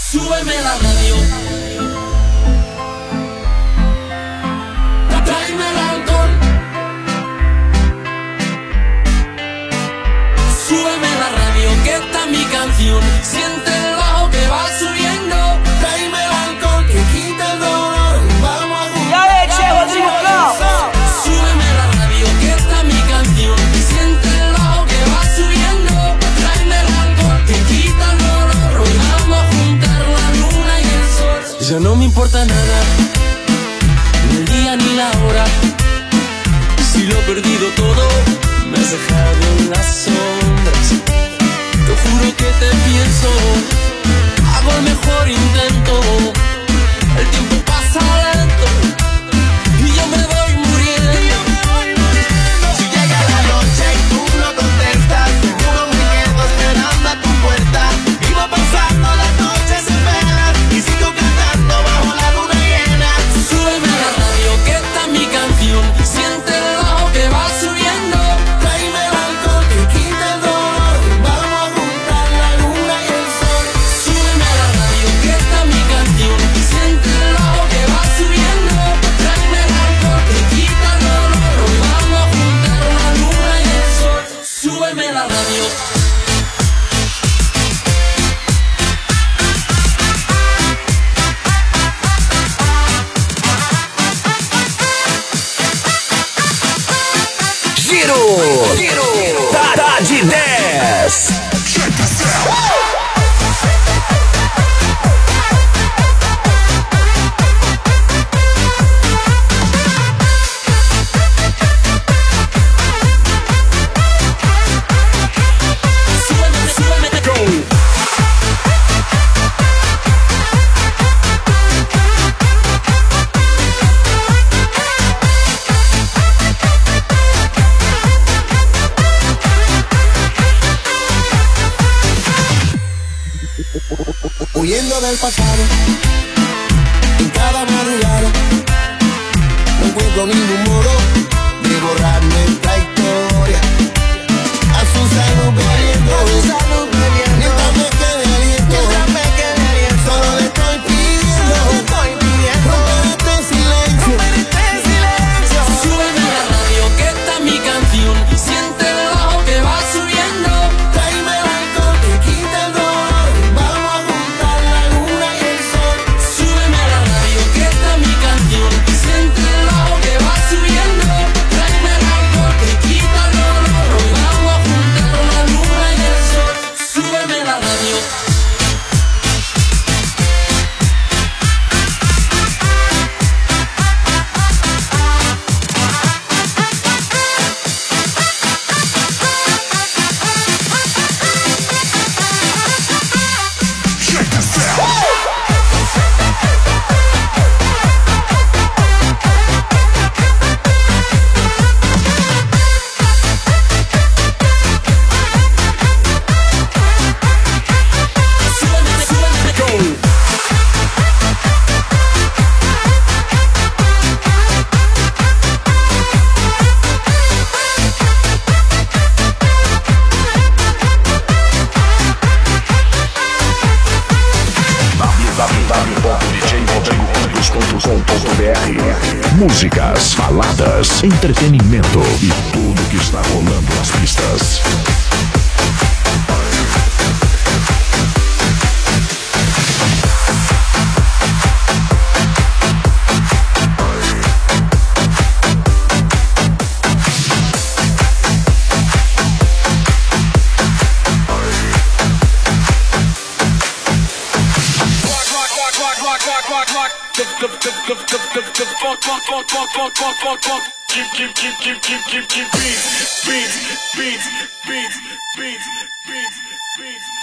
Súbeme la radio. Tráeme el alcohol. Súbeme la radio, que está mi canción. Siente el bajo que va subiendo. Tráeme el alcohol que quita el dolor. Vamos a jugar. Súbeme la radio, que está mi canción. Siente el bajo que va subiendo. Tráeme el alcohol que quita el dolor. Hoy vamos a juntar la luna y el sol. Ya no me importa nada, ni el día ni la hora. Si lo he perdido todo, me has dejado en las sombras. Te juro que te pienso, hago el mejor intento. El tiempo pasa lento y yo me voy muriendo. Si llega la noche y tú no contestas, seguro me quedo esperando a tu puerta. Vivo pasando las noches en velas y sigo cantando bajo la luna llena. Súbeme la radio, que está mi canción. Siente el bajo que va subiendo. Tráeme el alcohol que quita el dolor. Vamos a juntar la luna y el sol. Súbeme la radio, que está mi canción. Siente el bajo que va subiendo. Tráeme el alcohol que quita el dolor. Hoy vamos a juntar la luna y el sol. Súbeme la radio. Giro tá de 10. Huyendo del pasado, en cada madrugada, no encuentro ningún modo de borrar nuestra historia. A su salud bebiendo, mientras me quede aliento, solo le estoy pidiendo, romper este silencio. Súbeme la radio, que está mi canción. Siente el bajo que va subiendo. Tráeme el alcohol que quita el dolor. Vamos a juntar la luna y el sol. Súbeme la radio, que está mi canción. Siente el bajo que va subiendo. Tráeme el alcohol que quita el dolor. Hoy vamos a juntar la luna y el sol. Súbeme la radio. www.djrodrigocampos.com.br. Músicas, baladas, entretenimento e tudo que está rolando nas pistas. Beats.